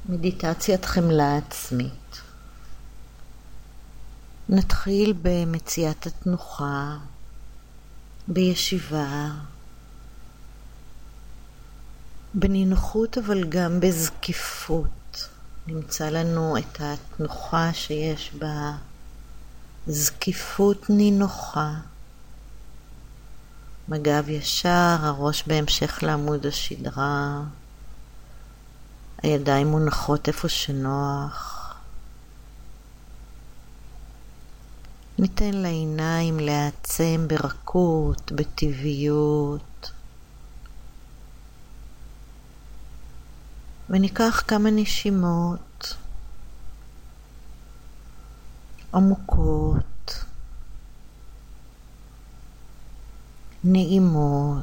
מדיטציית חמלה עצמית. נתחיל במציאת התנוחה, בישיבה, בנינוחות אבל גם בזקיפות. נמצא לנו את התנוחה שיש בה זקיפות נינוחה. מגב ישר, הראש בהמשך לעמוד השדרה, הידיים מונחות איפה שנוח. ניתן לעיניים להעצם ברכות, בטבעיות. וניקח כמה נשימות עמוקות, נעימות.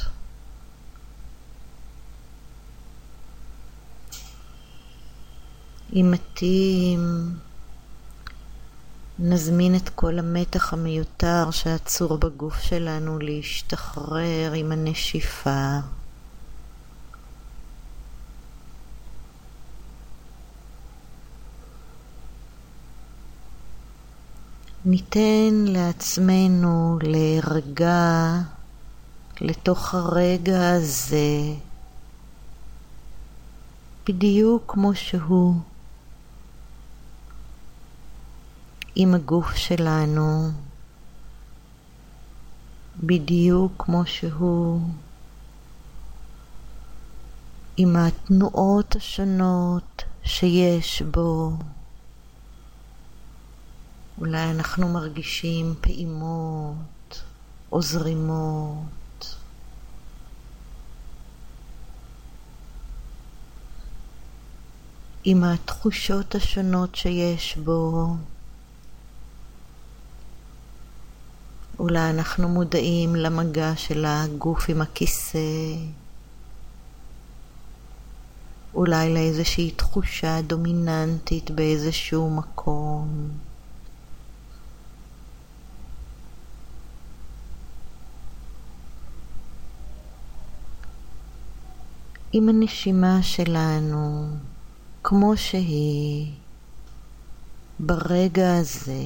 אם מתאים, נזמין את כל המתח המיותר שעצור בגוף שלנו להשתחרר עם הנשיפה. ניתן לעצמנו להירגע לתוך הרגע הזה, בדיוק כמו שהוא, עם הגוף שלנו, בדיוק כמו שהוא, עם התנועות השונות שיש בו. אולי אנחנו מרגישים פעימות או זרימות. עם התחושות השונות שיש בו. אולי אנחנו מודעים למגע של הגוף עם הכיסא. אולי לאיזושהי תחושה דומיננטית באיזשהו מקום. עם הנשימה שלנו, כמו שהיא, ברגע הזה,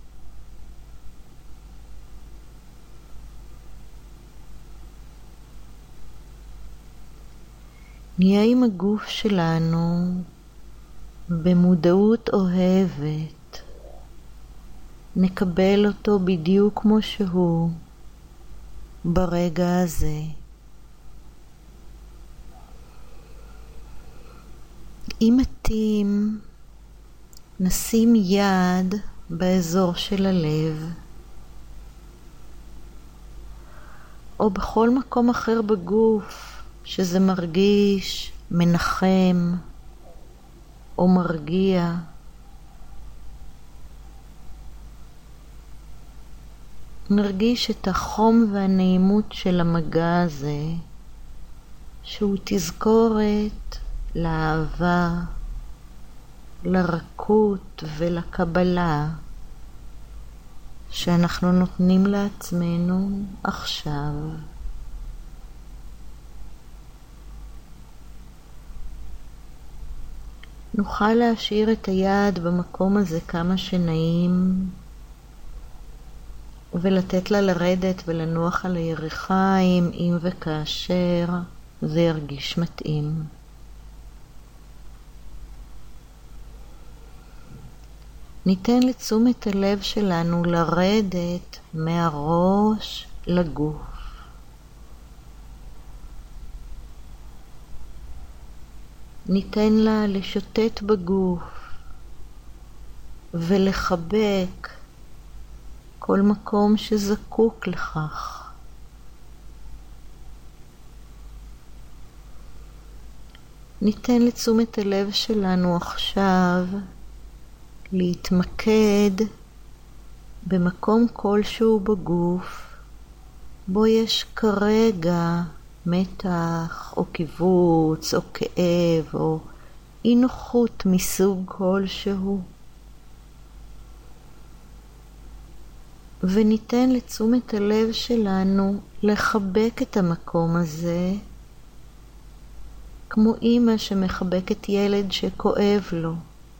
נהיה עם הגוף שלנו במודעות אוהבת. נקבל אותו בדיוק כמו שהוא, ברגע הזה. אם מתאים, נשים יד באזור של הלב, או בכל מקום אחר בגוף שזה מרגיש מנחם או מרגיע. נרגיש את החום והנעימות של המגע הזה, שהוא תזכורת לאהבה, לרכות ולקבלה שאנחנו נותנים לעצמנו עכשיו. נוכל להשאיר את היד במקום הזה כמה שנעים ולתת לה לרדת ולנוח על הירכיים אם וכאשר זה ירגיש מתאים. ניתן לתשומת הלב שלנו לרדת מהראש לגוף. ניתן לה לשוטט בגוף ולחבק כל מקום שזקוק לכך. ניתן לתשומת הלב שלנו עכשיו להתמקד במקום כלשהו בגוף בו יש כרגע מתח או קיבוץ או כאב או אי נוחות מסוג כלשהו. וניתן לתשומת הלב שלנו לחבק את המקום הזה כמו אמא שמחבקת ילד שכואב לו.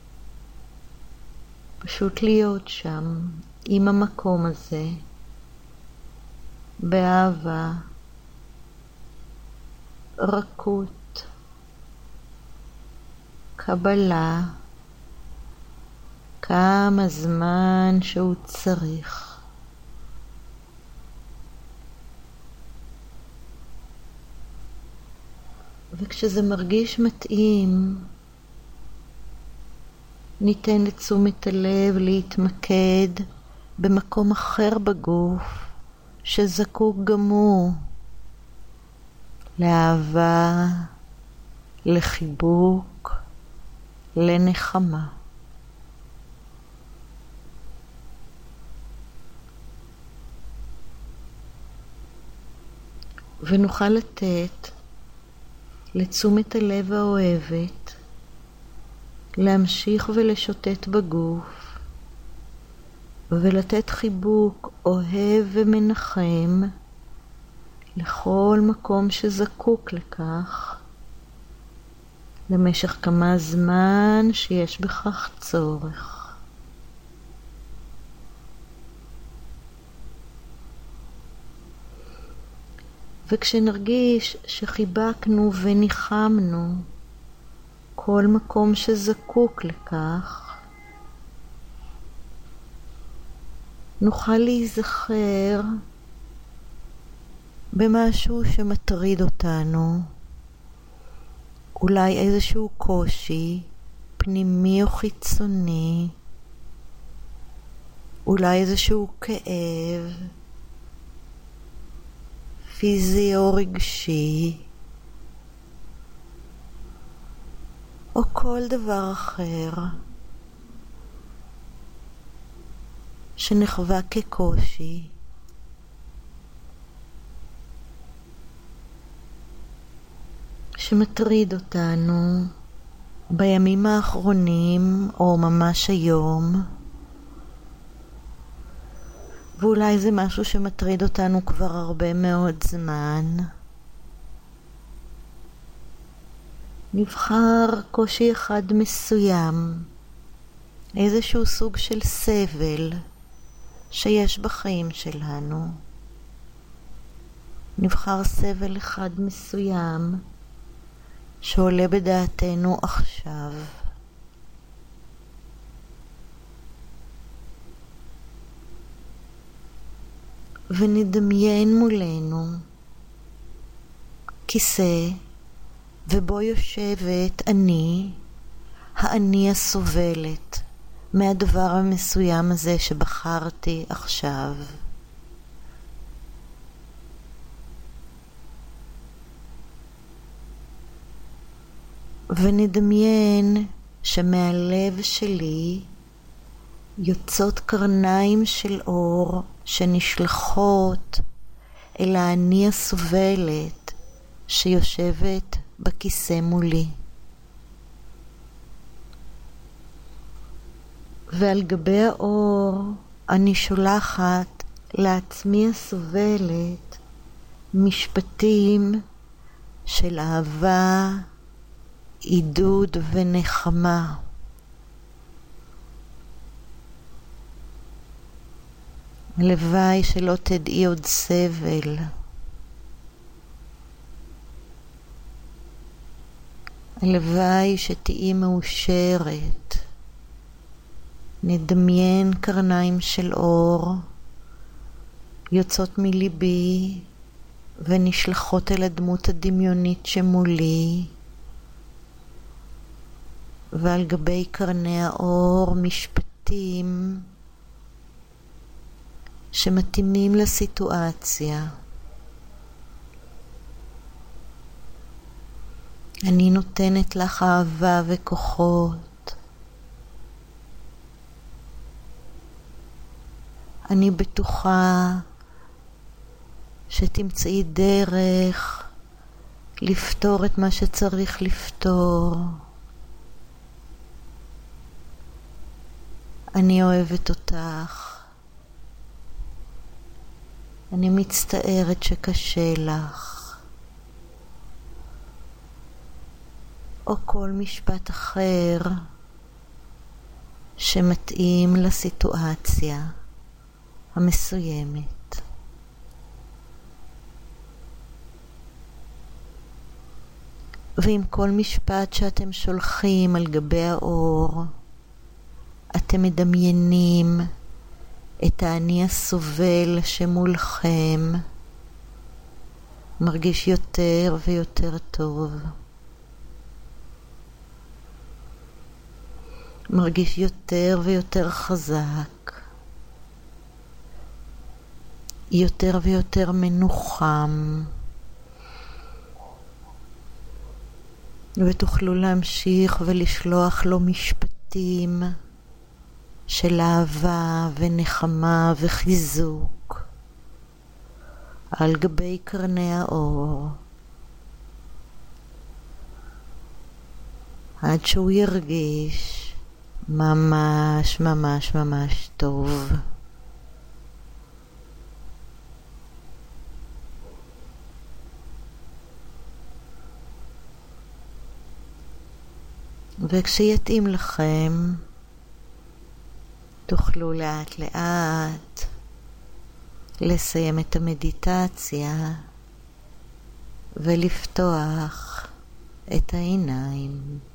פשוט להיות שם, עם המקום הזה, באהבה, רכות, קבלה, כמה זמן שהוא צריך. וכשזה מרגיש מתאים, ניתן לתשומת הלב להתמקד במקום אחר בגוף שזקוק גם הוא לאהבה, לחיבוק, לנחמה. ונוכל לתת לתשומת הלב האוהבת להמשיך ולשוטט בגוף ולתת חיבוק אוהב ומנחם לכל מקום שזקוק לכך למשך כמה זמן שיש בכך צורך. וכשנרגיש שחיבקנו וניחמנו כל מקום שזקוק לכך, נוכל להיזכר במשהו שמטריד אותנו, אולי איזשהו קושי פנימי או חיצוני, אולי איזשהו כאב פיזי או רגשי, או כל דבר אחר שנחווה כקושי. שמטריד אותנו בימים האחרונים או ממש היום, ואולי זה משהו שמטריד אותנו כבר הרבה מאוד זמן. נבחר קושי אחד מסוים, איזשהו סוג של סבל שיש בחיים שלנו. נבחר סבל אחד מסוים שעולה בדעתנו עכשיו. ונדמיין מולנו כיסא ובו יושבת האני הסובלת מהדבר המסוים הזה שבחרתי עכשיו. ונדמיין שמהלב שלי יוצאות קרניים של אור שנשלחות אל האני הסובלת שיושבת בכיסא מולי. ועל גבי האור אני שולחת לעצמי הסובלת משפטים של אהבה, עידוד ונחמה. הלוואי שלא תדעי עוד סבל. הלוואי שתהיי מאושרת. נדמיין קרניים של אור יוצאות מליבי ונשלחות אל הדמות הדמיונית שמולי, ועל גבי קרני האור משפטים שמתאימים לסיטואציה. אני נותנת לך אהבה וכוחות. אני בטוחה שתמצאי דרך לפתור את מה שצריך לפתור. אני אוהבת אותך. אני מצטערת שקשה לך. או כל משפט אחר שמתאים לסיטואציה המסוימת. ועם כל משפט שאתם שולחים על גבי האור, אתם מדמיינים את האני הסובל שמולכם מרגיש יותר ויותר טוב. מרגיש יותר ויותר חזק. יותר ויותר מנוחם. ותוכלו להמשיך ולשלוח לו משפטים של אהבה ונחמה וחיזוק על גבי קרני האור, עד שהוא ירגיש ממש ממש ממש טוב. וכשיתאים לכם, תוכלו לאט לאט לסיים את המדיטציה ולפתוח את העיניים.